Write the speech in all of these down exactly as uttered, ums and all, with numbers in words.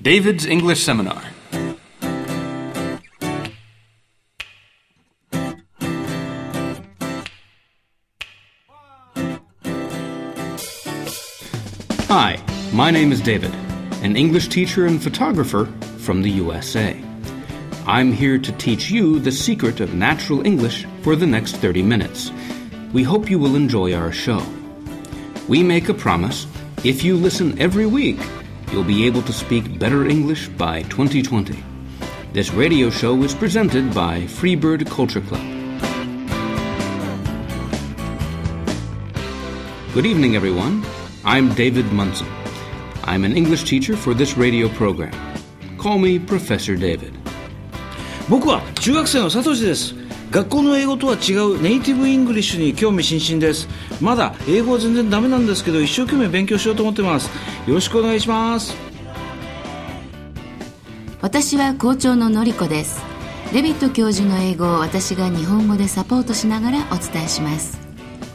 David's English Seminar. Hi, my name is David, an English teacher and photographer from the U S A. I'm here to teach you the secret of natural English for the next thirty minutes. We hope you will enjoy our show. We make a promise: if you listen every week, you'll be able to speak better English by twenty twenty. This radio show is presented by Freebird Culture Club. Good evening, everyone. I'm David Munson. I'm an English teacher for this radio program. Call me Professor David. 僕は中学生のサトシです。学校の英語とは違うネイティブイングリッシュに興味津々です。まだ英語は全然ダメなんですけど、一生懸命勉強しようと思ってます。よろしくお願いします。 私は校長ののりこです。デビット教授の英語を私が日本語でサポートしながらお伝えします。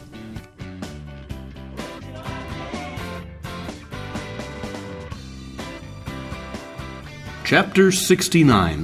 Chapter sixty-nine.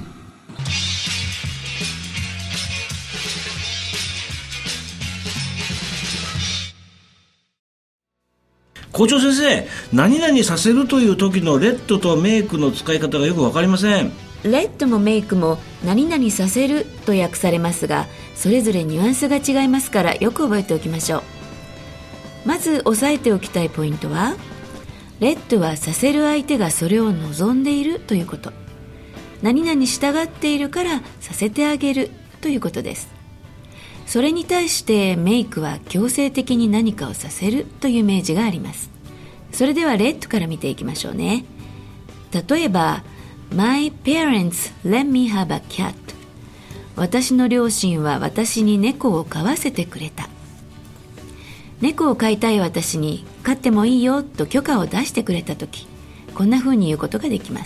校長先生、何々させるという時のレッドとメイクの使い方がよくわかりません。 レッドもメイクも何々させると訳されますが、それぞれニュアンスが違いますからよく覚えておきましょう。まず押さえておきたいポイントは、レッドはさせる相手がそれを望んでいるということ。何々従っているからさせてあげるということです。それに対してメイクは強制的に何かをさせるというイメージがあります。それではレッドから見ていきましょうね。例えば My parents let me have a cat. 私の両親は私に猫を飼わせてくれた。猫を飼いたい私に飼ってもいいよと許可を出してくれたとき、こんな風に言うことができます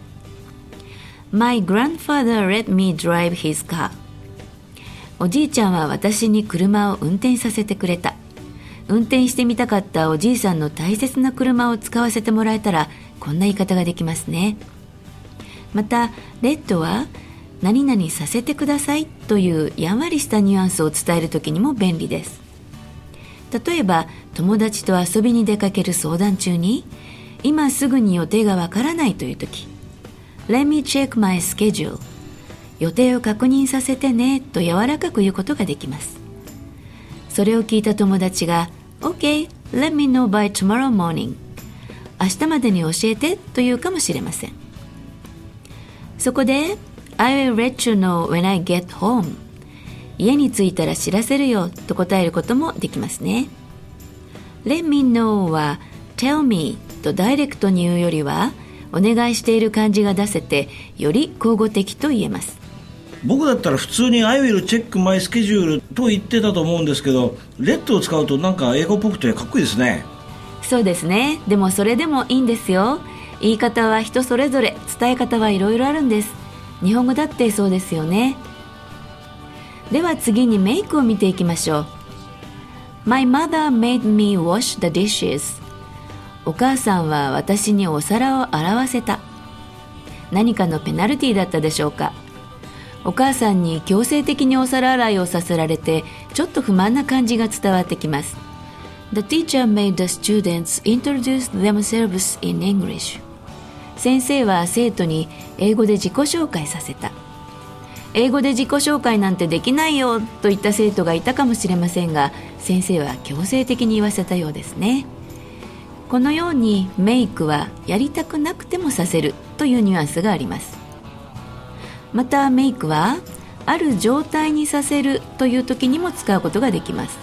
。My grandfather let me drive his car. おじいちゃんは私に車を運転させてくれた。運転してみたかったおじいさんの大切な車を使わせてもらえたら、こんな言い方ができますね。また、レッドは何々させてくださいというやんわりしたニュアンスを伝えるときにも便利です。例えば、友達と遊びに出かける相談中に、今すぐに予定がわからないというとき、Let me check my schedule. 予定を確認させてねと柔らかく言うことができます。それを聞いた友達が OK, let me know by tomorrow morning. 明日までに教えてと言うかもしれません。そこで I will let you know when I get home. 家に着いたら知らせるよと答えることもできますね。Let me know は tell me とダイレクトに言うよりはお願いしている感じが出せて、より口語的と言えます。 僕だったら普通に I will check my schedule と言ってたと思うんですけど、レッドを使うとなんか英語っぽくてかっこいいですね。 そうですね。でもそれでもいいんですよ。言い方は人それぞれ、伝え方はいろいろあるんです。日本語だってそうですよね。では次にメイクを見ていきましょう。My mother made me wash the dishes. お母さんは私にお皿を洗わせた。何かのペナルティだったでしょうか。お母さんに強制的にお皿洗いをさせられて、ちょっと不満な感じが伝わってきます。The teacher made the students introduce themselves in English. 先生は生徒に英語で自己紹介させた。英語で自己紹介なんてできないよといった生徒がいたかもしれませんが、先生は強制的に言わせたようですね。このようにメイクはやりたくなくてもさせるというニュアンスがあります。またメイクはある状態にさせるという時にも使うことができます。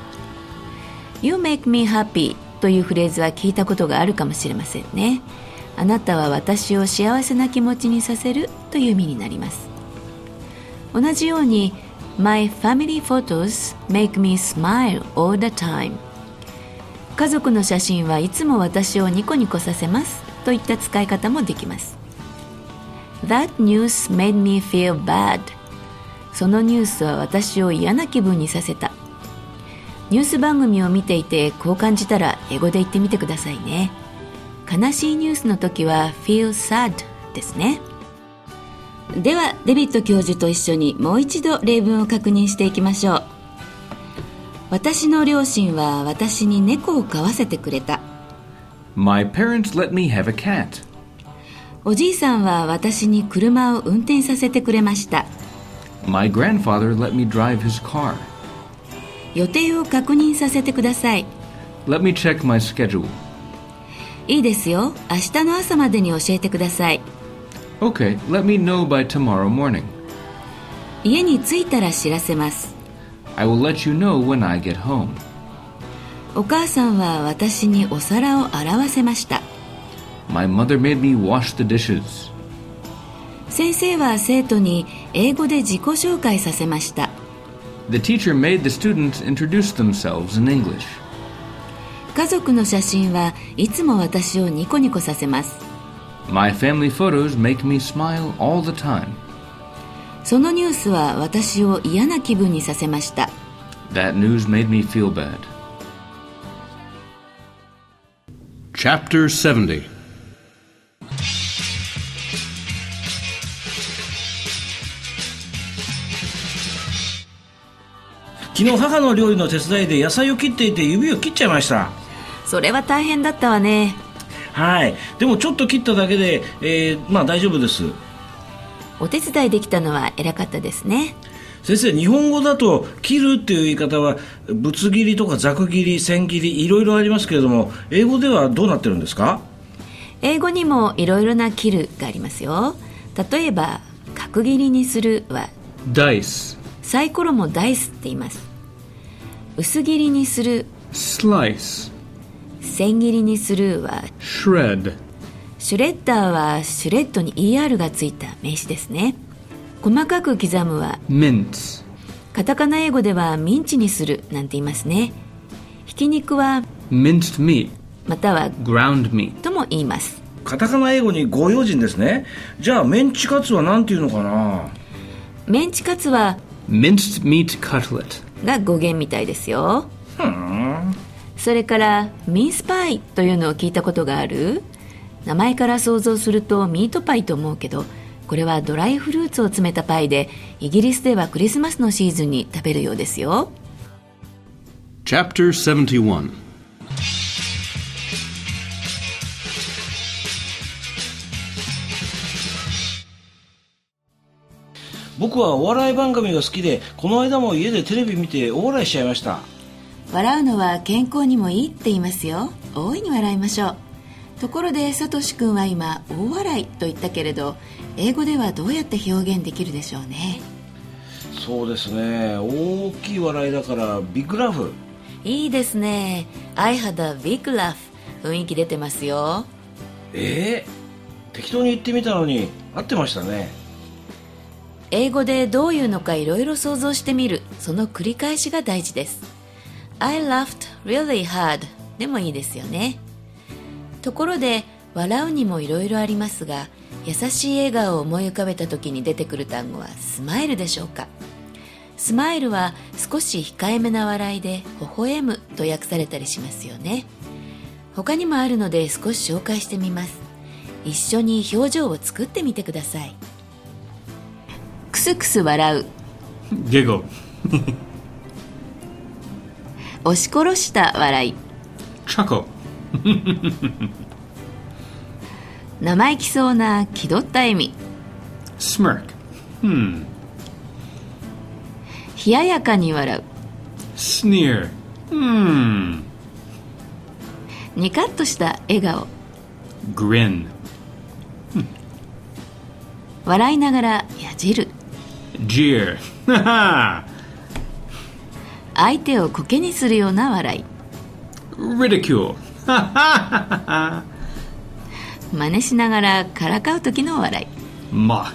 You make me happy というフレーズは聞いたことがあるかもしれませんね。あなたは私を幸せな気持ちにさせるという意味になります。同じように My family photos make me smile all the time. 家族の写真はいつも私をニコニコさせますといった使い方もできます。That news made me feel bad. そのニュースは私を嫌な気分にさせた。ニュース番組を見ていてこう感じたら英語で言ってみてくださいね。悲しいニュースの時は feel sad ですね。ではデビッド教授と一緒にもう一度例文を確認していきましょう。私の両親は私に猫を飼わせてくれた。 My parents let me have a cat. おじいさんは私に車を運転させてくれました。 My grandfather let me drive his car. 予定を確認させてください。 Let me check my schedule. いいですよ、明日の朝までに教えてください。 Okay, let me know by tomorrow morning. 家に着いたら知らせます。 I will let you know when I get home. お母さんは私にお皿を洗わせました。 My mother made me wash the dishes. 先生は生徒に英語で自己紹介させました。 The teacher made the students introduce themselves in English. 家族の写真はいつも私をニコニコさせます。 My family photos make me smile all the time. そのニュースは私を嫌な気分にさせました。 That news made me feel bad. Chapter seventy. 昨日母の料理の手伝いで野菜を切っていて指を切っちゃいました。 それは大変だったわね。 はい、でもちょっと切っただけで、えー、まあ大丈夫です。 お手伝いできたのは偉かったですね。 先生、日本語だと切るっていう言い方はぶつ切りとかざく切り、千切りいろいろありますけれども、英語ではどうなってるんですか？ 英語にもいろいろな切るがありますよ。例えば角切りにするは Dice. サイコロもダイスって言います。薄切りにする Slice. 千切りにするは Shred. シュレッダーはシュレッドに イーアール がついた名詞ですね。細かく刻むは Mince. カタカナ英語ではミンチにするなんて言いますね。ひき肉は Minced meat. または Ground meat. とも言います。 カタカナ英語にご用心ですね。じゃあメンチカツは何て言うのかな？ メンチカツは Minced meat cutlet. が語源みたいですよ。 ふーん。 それからミンスパイというのを聞いたことがある？名前から想像するとミートパイと思うけど、これはドライフルーツを詰めたパイで、イギリスではクリスマスのシーズンに食べるようですよ。 Chapter seventy-one. 僕はお笑い番組が好きで、この間も家でテレビ見て大笑いしちゃいました。 笑うのは健康にもいいって言いますよ。大いに笑いましょう。ところでサトシ君は今大笑いと言ったけれど、英語ではどうやって表現できるでしょうね。 そうですね、大きい笑いだからビッグラフ。 いいですね。 I had a big laugh。 雰囲気出てますよ。 えー、適当に言ってみたのに合ってましたね。 英語でどういうのかいろいろ想像してみる、その繰り返しが大事です。 I laughed really hard でもいいですよね。ところで笑うにもいろいろありますが、優しい笑顔を思い浮かべた時に出てくる単語はスマイルでしょうか。スマイルは少し控えめな笑いで微笑むと訳されたりしますよね。他にもあるので少し紹介してみます。一緒に表情を作ってみてください。クスクス笑う Giggle. 押し殺した笑い Chuckle. 生意気そうな気取った笑み Smirk. Hmm. 冷ややかに笑う Sneer. Hmm. ニカッとした笑顔 Grin. 笑いながらやじる Jeer. 相手をコケにするような笑い Ridicule. 真似しながらからかう時の笑い Mock.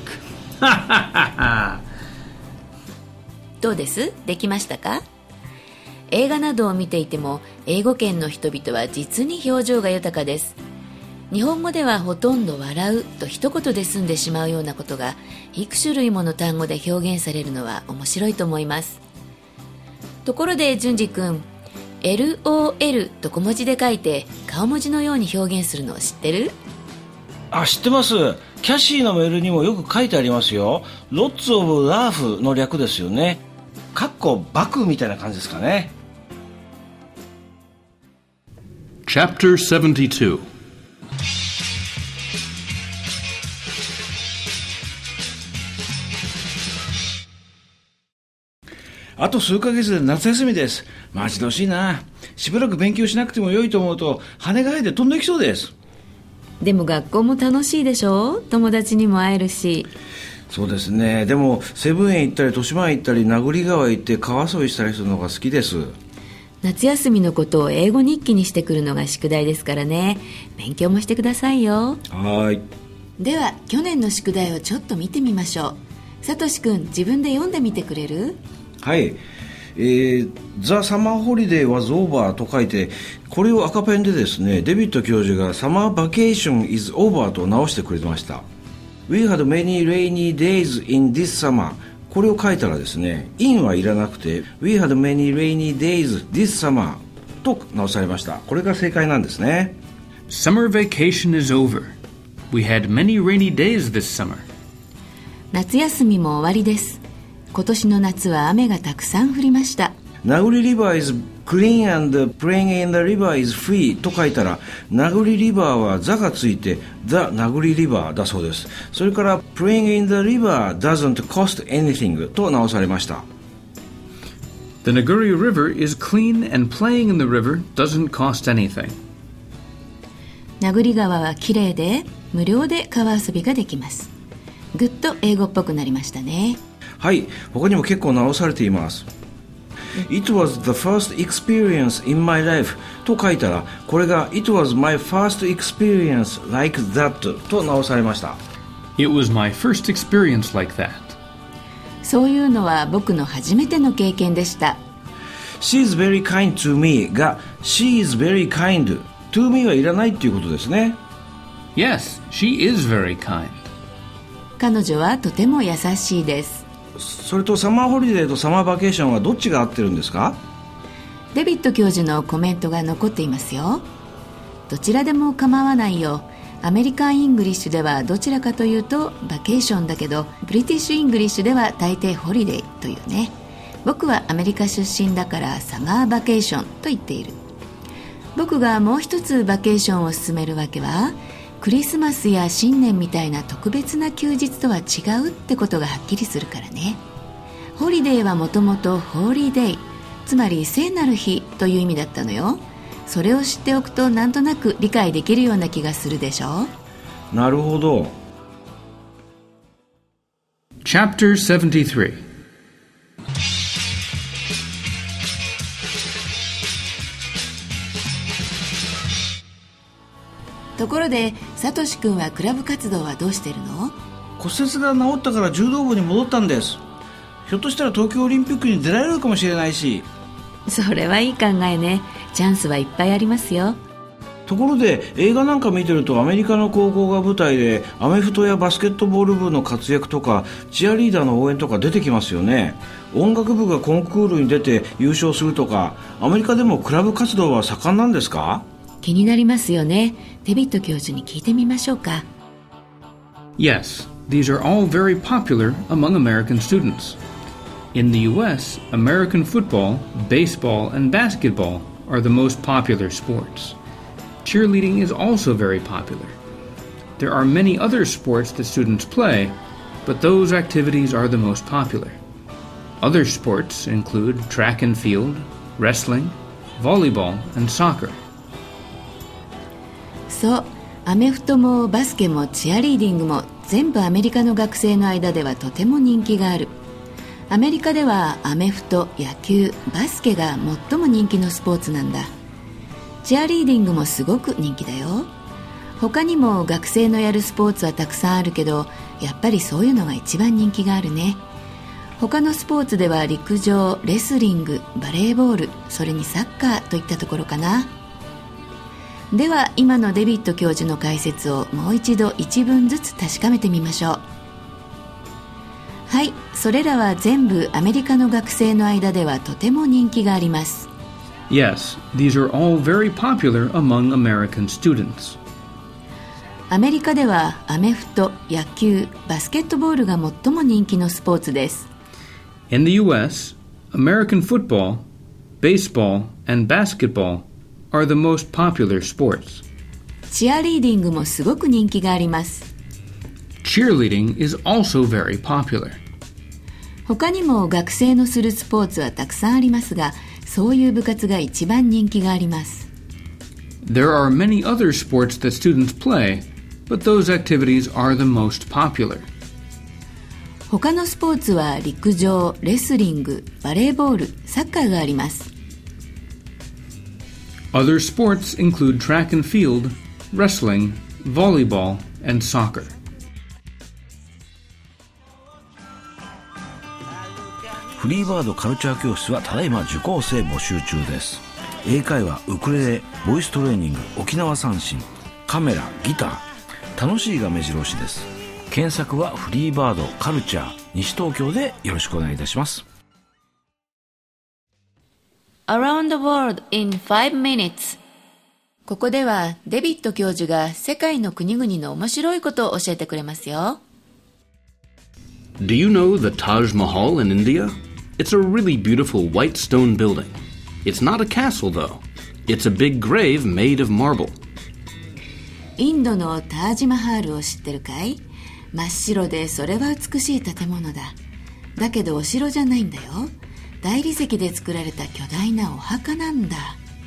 どうです？できましたか？映画などを見ていても英語圏の人々は実に表情が豊かです。日本語ではほとんど笑うと一言で済んでしまうようなことが幾種類もの単語で表現されるのは面白いと思います。ところで淳二君、 エルオーエル と小文字で書いて顔文字のように表現するのを知ってる？ あ、知ってます。キャシーのメールにもよく書いてありますよ。Lots of laugh の略ですよね。かっこバクみたいな感じですかね。 Chapter seventy-two. あと数ヶ月で夏休みです。待ち遠しいな。しばらく勉強しなくても良いと思うと羽が生えて飛んできそうです。 でも学校も楽しいでしょ。友達にも会えるし。 そうですね。でもセブンへ行ったり豊島へ行ったり名栗川へ行って川遊びしたりするのが好きです。 夏休みのことを英語日記にしてくるのが宿題ですからね。勉強もしてくださいよ。 はい。 では去年の宿題をちょっと見てみましょう。さとしくん、自分で読んでみてくれる？ はい、えー、The Summer Holiday was over と書いて、これを赤ペンでですね、デビッド教授が Summer Vacation is over と直してくれました。 We had many rainy days in this summer、 これを書いたらですね、in はいらなくて We had many rainy days this summer と直されました。これが正解なんですね。 Summer vacation is over. We had many rainy days this summer. 夏休みも終わりです。今年の夏は雨がたくさん降りました。 名栗 River is clean and playing in the river is free と書いたら、名栗リバーは座がついて The 名栗リバーだそうです。それから playing in the river doesn't cost anything と直されました。 The Naguri River is clean and playing in the river doesn't cost anything. 名栗川はきれいで無料で川遊びができます。ぐっと英語っぽくなりましたね。 はい、他にも結構直されています。 It was the first experience in my life と書いたら、これが It was my first experience like that と直されました。 It was my first experience like that. そういうのは僕の初めての経験でした。 She is very kind to me が She is very kind to me はいらないっていうことですね。 Yes, she is very kind. 彼女はとても優しいです。 それとサマーホリデーとサマーバケーションはどっちが合ってるんですか？ デビッド教授のコメントが残っていますよ。どちらでも構わないよ。アメリカン・イングリッシュではどちらかというとバケーションだけど、ブリティッシュ・イングリッシュでは大抵ホリデーというね。僕はアメリカ出身だからサマーバケーションと言っている。僕がもう一つバケーションを進めるわけは、クリスマスや新年みたいな特別な休日とは違うってことがはっきりするからね。ホリデーはもともとホーリーデイ、つまり聖なる日という意味だったのよ。それを知っておくとなんとなく理解できるような気がするでしょ。 なるほど。 Chapter seventy-three. ところで、サトシ君はクラブ活動はどうしてるの？ 骨折が治ったから柔道部に戻ったんです。ひょっとしたら東京オリンピックに出られるかもしれないし。 それはいい考えね。チャンスはいっぱいありますよ。 ところで映画なんか見てると、アメリカの高校が舞台でアメフトやバスケットボール部の活躍とかチアリーダーの応援とか出てきますよね。音楽部がコンクールに出て優勝するとか、アメリカでもクラブ活動は盛んなんですか？ 気になりますよね。デビッド教授に聞いてみましょうか。 Yes, these are all very popular among American students. In the U S, American football, baseball, and basketball are the most popular sports. Cheerleading is also very popular. There are many other sports that students play, but those activities are the most popular. Other sports include track and field, wrestling, volleyball, and soccer. そう、アメフトもバスケもチアリーディングも全部アメリカの学生の間ではとても人気がある。アメリカではアメフト、野球、バスケが最も人気のスポーツなんだ。チアリーディングもすごく人気だよ。他にも学生のやるスポーツはたくさんあるけど、やっぱりそういうのが一番人気があるね。他のスポーツでは陸上、レスリング、バレーボール、それにサッカーといったところかな。では今のデビッド教授の解説をもう一度一文ずつ確かめてみましょう。はい、それらは全部アメリカの学生の間ではとても人気があります。 Yes, these are all very popular among American students. アメリカではアメフト、野球、バスケットボールが最も人気のスポーツです。 In the U S, American football, baseball, and basketball are the most popular sports. チアリーディングもすごく人気があります。 Cheerleading is also very popular. 他にも学生のするスポーツはたくさんありますが、そういう部活が一番人気があります。 There are many other sports that students play, but those activities are the most popular. 他のスポーツは陸上、レスリング、バレーボール、サッカーがあります。 Other sports include track and field, wrestling, volleyball, and soccer. フリーバードカルチャー教室はただいま受講生募集中です。英会話、ウクレレ、ボイストレーニング、沖縄三線、カメラ、ギター、楽しいが目白押しです。検索はフリーバードカルチャー西東京でよろしくお願いいたします。 Around the World in five minutes。 ここではデビッド教授が世界の国々の面白いことを教えてくれますよ。 Do you know the Taj Mahal in India? It's a really beautiful white stone building. It's not a castle though. It's a big grave made of marble. インドのタージマハールを知ってるかい？真っ白でそれは美しい建物だ。だけどお城じゃないんだよ。大理石で作られた巨大なお墓なんだ。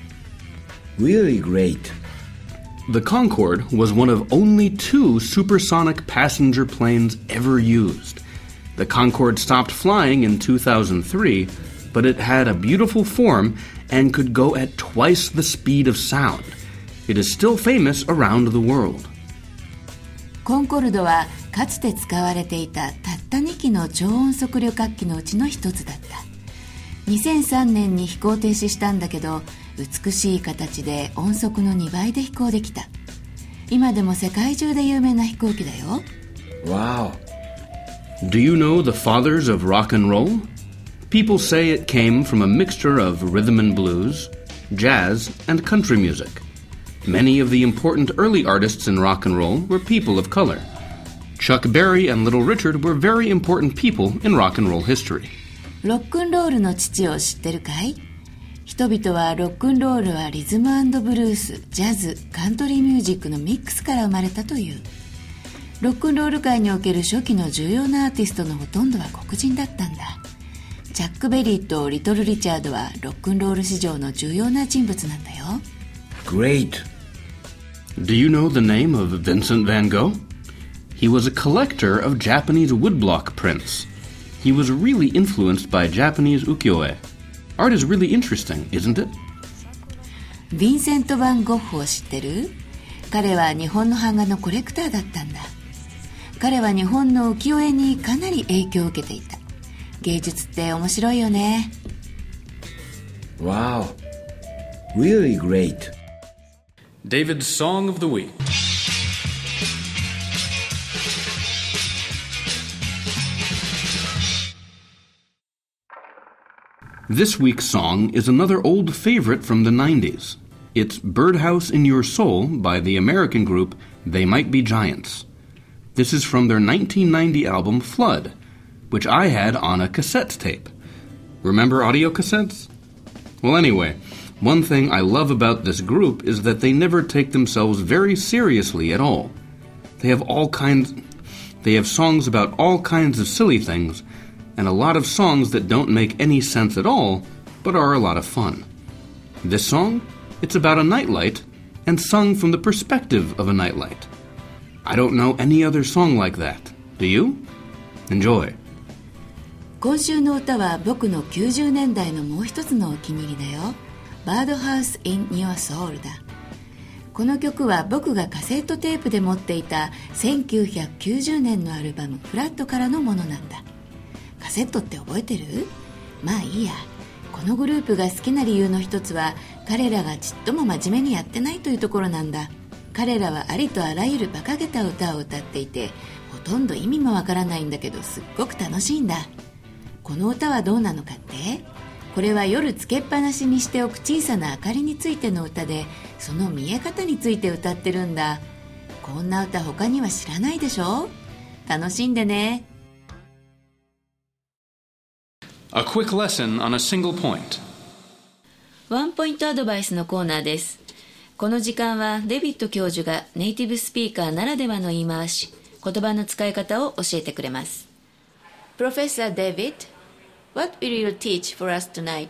Really great. The Concorde was one of only two supersonic passenger planes ever used. The Concorde stopped flying in two thousand three, but it had a beautiful form and could go at twice the speed of sound. It is still famous around the world. コンコルドはかつて使われていたたったにきの超音速旅客機のうちの一つだった。にせんさんねんに飛行停止したんだけど、美しい形で音速のにばいで飛行できた。今でも世界中で有名な飛行機だよ。 Wow. Do you know the fathers of rock and roll? People say it came from a mixture of rhythm and blues, jazz, and country music. Many of the important early artists in rock and roll were people of color. Chuck Berry and Little Richard were very important people in rock and roll history. ロックンロールの父を知ってるかい？人々はロックンロールはリズム&ブルース、ジャズ、カントリーミュージックのミックスから生まれたという。ロックンロール界における初期の重要なアーティストのほとんどは黒人だったんだ。チャック・ベリーとリトル・リチャードはロックンロール史上の重要な人物なんだよ。 Great. Do you know the name of Vincent van Gogh? He was a collector of Japanese woodblock prints. He was really influenced by Japanese ukiyo-e. Art is really interesting, isn't it? ヴィンセント・ヴァン・ゴッホを知ってる？彼は日本の版画のコレクターだったんだ。彼は日本の浮世絵にかなり影響を受けていた。芸術って面白いよね。 Wow. Really great. David's Song of the Week. This week's song is another old favorite from the nineties. It's Birdhouse in Your Soul by the American group They Might Be Giants. This is from their nineteen ninety album Flood, which I had on a cassette tape. Remember audio cassettes? Well, anyway, one thing I love about this group is that they never take themselves very seriously at all. They have all kinds... They have songs about all kinds of silly things, and a lot of songs that don't make any sense at all, but are a lot of fun. This song? It's about a nightlight, and sung from the perspective of a nightlight. I don't know any other song like that. Do you? Enjoy. 今週の歌は僕のきゅうじゅうねんだいのもう一つのお気に入りだよ。Birdhouse in Your Soul だ。この曲は僕がカセットテープで持っていたせんきゅうひゃくきゅうじゅうねんのアルバムフラットからのものなんだ。カセットって覚えてる？まあいいや。このグループが好きな理由の一つは彼らがちっとも真面目にやってないというところなんだ。彼らはありとあらゆる馬鹿げた歌を歌っていて、ほとんど意味もわからないんだけどすっごく楽しいんだ。この歌はどうなのかって？これは夜つけっぱなしにしておく小さな明かりについての歌で、その見え方について歌ってるんだ。 こんな歌他には知らないでしょ。楽しんでね。 A quick lesson on a single point. ワンポイントアドバイスのコーナーです。この時間はデビッド教授がネイティブスピーカーならではの言い回し、言葉の使い方を教えてくれます。Professor David, what will you teach for us tonight?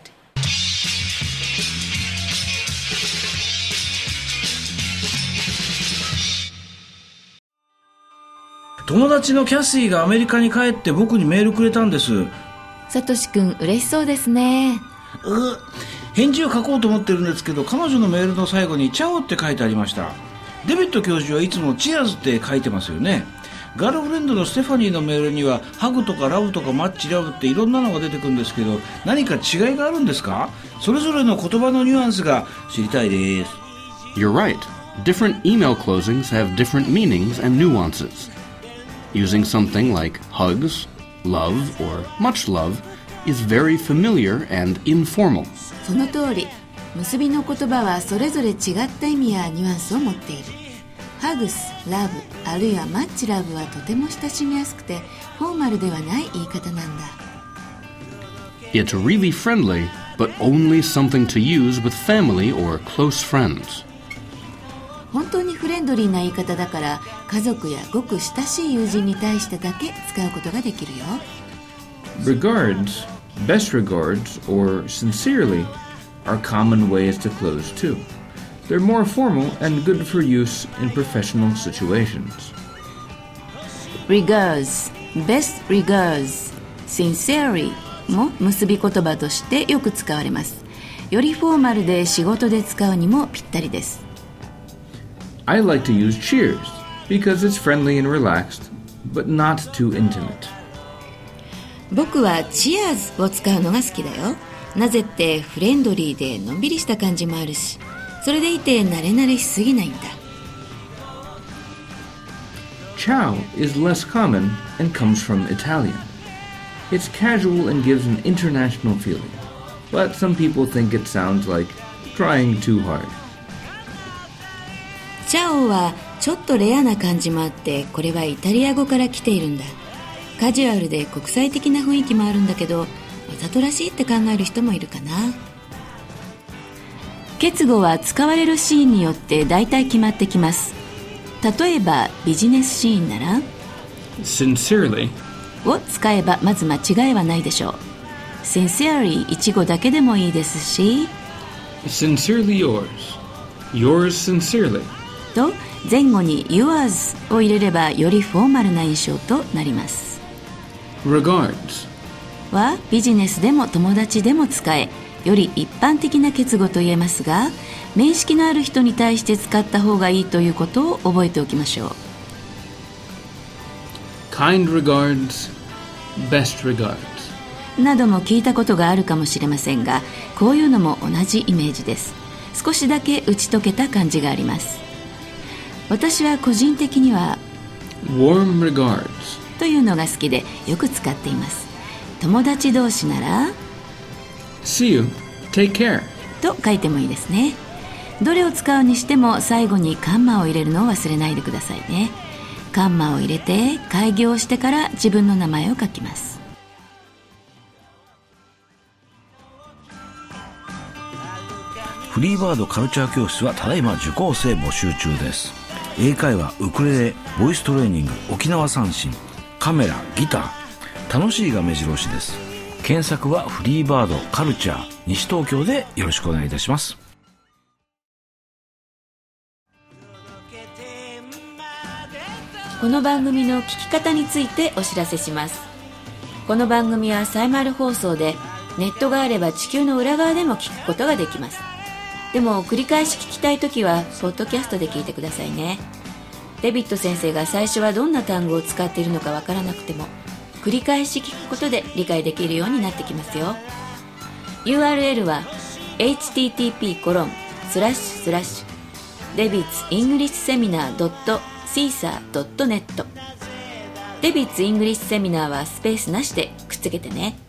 友達のキャシーがアメリカに帰って僕にメールくれたんです。 サトシ君嬉しそうですね。 う返事を書こうと思ってるんですけど、彼女のメールの最後にチャオって書いてありました。デビッド教授はいつもチアーズって書いてますよね。ガールフレンドのステファニーのメールにはハグとかラブとかマッチラブっていろんなのが出てくるんですけど、何か違いがあるんですか？それぞれの言葉のニュアンスが知りたいです。 You're right. Different email closings have different meanings and nuances.Using something like hugs, love, or much love is very familiar and informal. その通り、結びの言葉はそれぞれ違った意味やニュアンスを持っている。ハグス、ラブ、あるいはマッチラブはとても親しみやすくてフォーマルではない言い方なんだ。 It's really friendly, but only something to use with family or close friends. 本当にフレンドリーな言い方だから家族やごく親しい友人に対してだけ使うことができるよ。 Regards, best regards, or sincerely are common ways to close too. They're more formal and good for use in professional situations. Regards, best regards, sincerely も結び言葉としてよく使われます。よりフォーマルで仕事で使うにもぴったりです。 I like to use cheers because it's friendly and relaxed, but not too intimate. 僕はチアーズを使うのが好きだよ。なぜってフレンドリーでのんびりした感じもあるし、それでいて慣れ慣れしすぎないんだ。 Ciao is less common and comes from Italian. It's casual and gives an international feeling, but some people think it sounds like trying too hard. チャオはちょっとレアな感じもあって、これはイタリア語から来ているんだ。カジュアルで国際的な雰囲気もあるんだけど、わざとらしいって考える人もいるかな。結語は使われるシーンによって大体決まってきます。例えばビジネスシーンなら Sincerely を使えばまず間違いはないでしょう。 Sincerely 一語だけでもいいですし Sincerely yours Yours sincerely と前後に yours を入れればよりフォーマルな印象となります。 Regards はビジネスでも友達でも使え、より一般的な結語と言えますが、面識のある人に対して使った方がいいということを覚えておきましょう。 Kind regards Best regards なども聞いたことがあるかもしれませんが、こういうのも同じイメージです。少しだけ打ち解けた感じがあります。私は個人的には Warm regards というのが好きでよく使っています。友達同士なら See you, take care と書いてもいいですね。どれを使うにしても最後にカンマを入れるのを忘れないでくださいね。カンマを入れて開業してから自分の名前を書きます。 フリーバードカルチャー教室はただいま受講生募集中です。英会話、ウクレレ、ボイストレーニング、沖縄三線、カメラ、ギター、楽しいが目白押しです。検索はフリーバードカルチャー西東京でよろしくお願いいたします。 この番組の聞き方についてお知らせします。この番組はサイマル放送でネットがあれば地球の裏側でも聞くことができます。でも繰り返し聞きたいときはポッドキャストで聞いてくださいね。デビッド先生が最初はどんな単語を使っているのかわからなくても繰り返し聞くことで理解できるようになってきますよ。 ユーアールエル は エイチティーティーピーコロンスラッシュスラッシュデビッツイングリッシュセミナードットシーサードットネット デビッツイングリッシュセミナーはスペースなしでくっつけてね。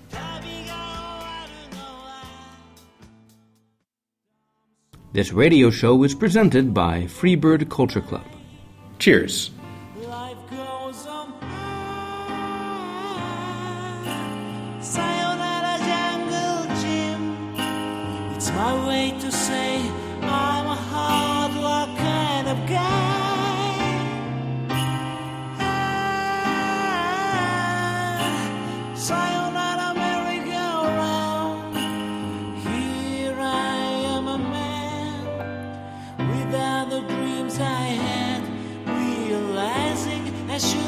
This radio show is presented by Freebird Culture Club. Cheers. Life goes on. Sayonara Jungle Gym. It's my way to say I'm a hard luck kind of guy. Ah, sayonara merry-go-round. Here I am a man without the dreams I had, realizing I should